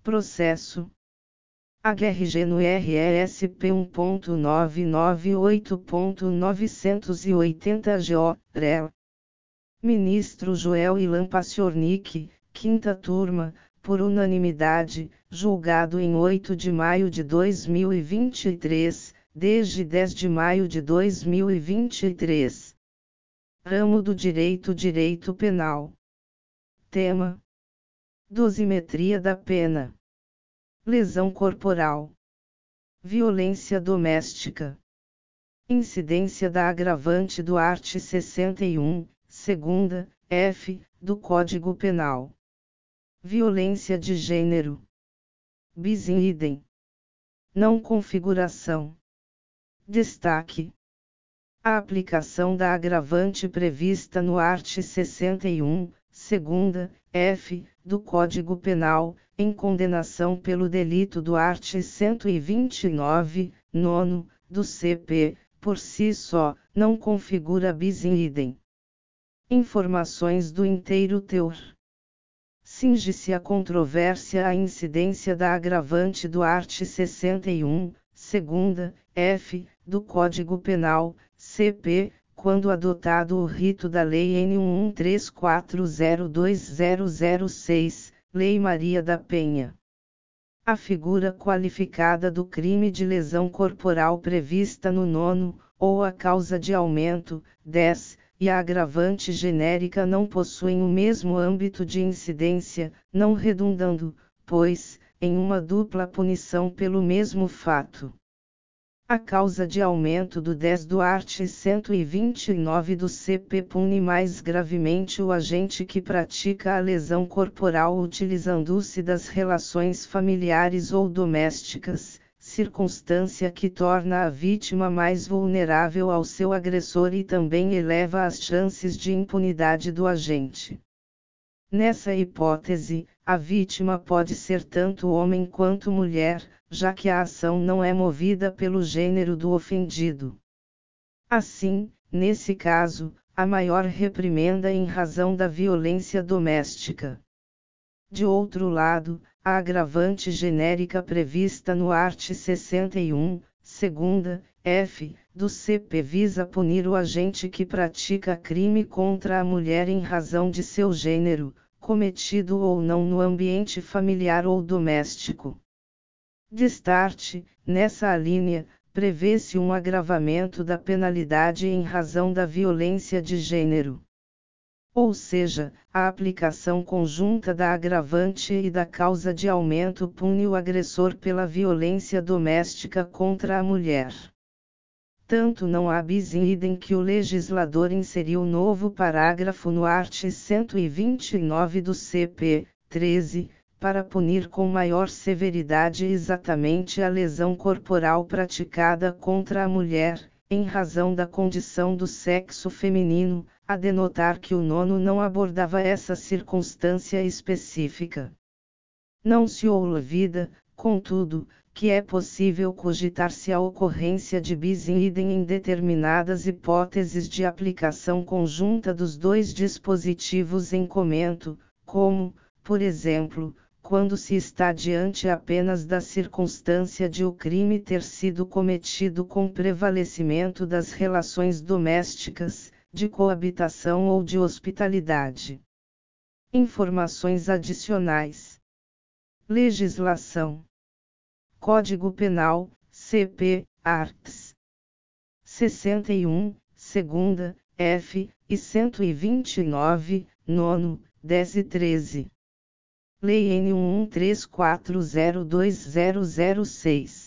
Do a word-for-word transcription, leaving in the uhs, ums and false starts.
Processo H R G no R E S P um ponto novecentos e noventa e oito ponto novecentos e oitenta G O, R E L. Ministro Joel Ilan Paciornik, quinta turma, por unanimidade, julgado em oito de maio de dois mil e vinte e três, desde dez de maio de dois mil e vinte e três. Ramo do Direito Direito Penal. Tema: dosimetria da pena. Lesão corporal. Violência doméstica. Incidência da agravante do art. sessenta e um, segunda, F, do Código Penal. Violência de gênero. Bis in idem. Não configuração. Destaque: a aplicação da agravante prevista no art. sessenta e um, segunda, F, do Código Penal, em condenação pelo delito do art. cento e vinte e nove, nono, do C P, por si só, não configura bis in idem. Informações do inteiro teor. Cinge-se a controvérsia à incidência da agravante do art. sessenta e um, segunda, F, do Código Penal, C P, quando adotado o rito da Lei N um um três quatro zero dois zero zero seis, Lei Maria da Penha. A figura qualificada do crime de lesão corporal prevista no nono, ou a causa de aumento, dez, e a agravante genérica não possuem o mesmo âmbito de incidência, não redundando, pois, em uma dupla punição pelo mesmo fato. A causa de aumento do dez do art. cento e vinte e nove do C P pune mais gravemente o agente que pratica a lesão corporal utilizando-se das relações familiares ou domésticas, circunstância que torna a vítima mais vulnerável ao seu agressor e também eleva as chances de impunidade do agente. Nessa hipótese, a vítima pode ser tanto homem quanto mulher, já que a ação não é movida pelo gênero do ofendido. Assim, nesse caso, a maior reprimenda em razão da violência doméstica. De outro lado, a agravante genérica prevista no art. sessenta e um, segunda, F, do C P visa punir o agente que pratica crime contra a mulher em razão de seu gênero, cometido ou não no ambiente familiar ou doméstico. Destarte, nessa alínea, prevê-se um agravamento da penalidade em razão da violência de gênero. Ou seja, a aplicação conjunta da agravante e da causa de aumento pune o agressor pela violência doméstica contra a mulher. Tanto não há bis in idem que o legislador inseriu novo parágrafo no art. cento e vinte e nove do C P, treze, para punir com maior severidade exatamente a lesão corporal praticada contra a mulher, em razão da condição do sexo feminino, a denotar que o nono não abordava essa circunstância específica. Não se olvida, contudo, que é possível cogitar-se a ocorrência de bis in idem em determinadas hipóteses de aplicação conjunta dos dois dispositivos em comento, como, por exemplo, quando se está diante apenas da circunstância de o crime ter sido cometido com prevalecimento das relações domésticas, de coabitação ou de hospitalidade. Informações adicionais. Legislação. Código Penal, C P, arts. sessenta e um, segunda, F, e cento e vinte e nove, nono, dez e treze. Lei N um um três quatro zero dois zero zero seis.